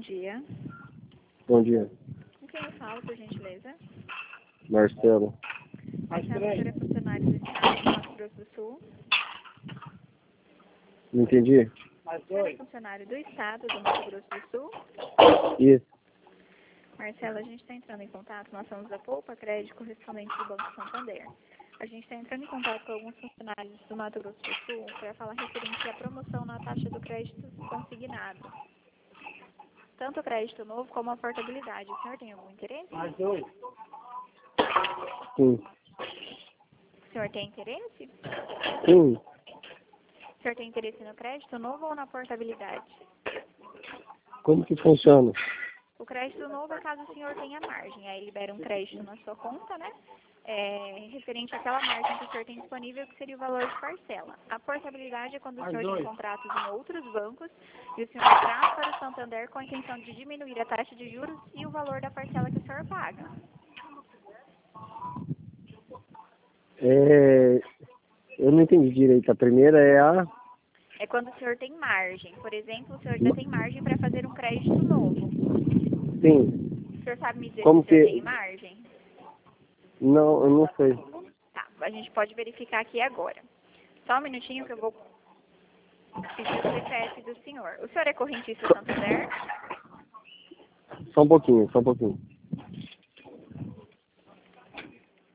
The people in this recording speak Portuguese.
dia. Bom dia. Com quem eu falo, por gentileza? Marcelo. Marcelo, o senhor é funcionário do Estado do Mato Grosso do Sul? Não entendi? O senhor é funcionário do Estado do Mato Grosso do Sul? Isso. Marcelo, a gente está entrando em contato, nós somos a Poupa Crédito correspondente do Banco Santander. A gente está entrando em contato com alguns funcionários do Mato Grosso do Sul para falar referente à promoção na taxa do crédito consignado. Tanto o crédito novo como a portabilidade. O senhor tem algum interesse? Sim. O senhor tem interesse? Sim. O senhor tem interesse no crédito novo ou na portabilidade? Como que funciona? O crédito novo é caso o senhor tenha margem. Aí libera um crédito na sua conta, né? Referente àquela margem que o senhor tem disponível, que seria o valor de parcela. A portabilidade é quando o senhor tem contratos em outros bancos e o senhor traz para o Santander com a intenção de diminuir a taxa de juros e o valor da parcela que o senhor paga. Eu não entendi direito. A primeira é a... É quando o senhor tem margem. Por exemplo, o senhor ainda tem margem para fazer um crédito novo. Sim. O senhor sabe me dizer Como se o senhor que... tem margem? Não, eu não sei. Tá, a gente pode verificar aqui agora. Só um minutinho que eu vou pedir o CPF do senhor. O senhor é correntista Santander? Só um pouquinho, só um pouquinho.